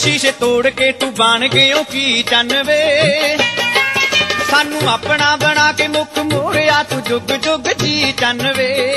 शीशे तोड़ के तू बन गयो की चनवे, सानू अपना बना के मुख मोड़िया तू जुग जुग जी चनवे।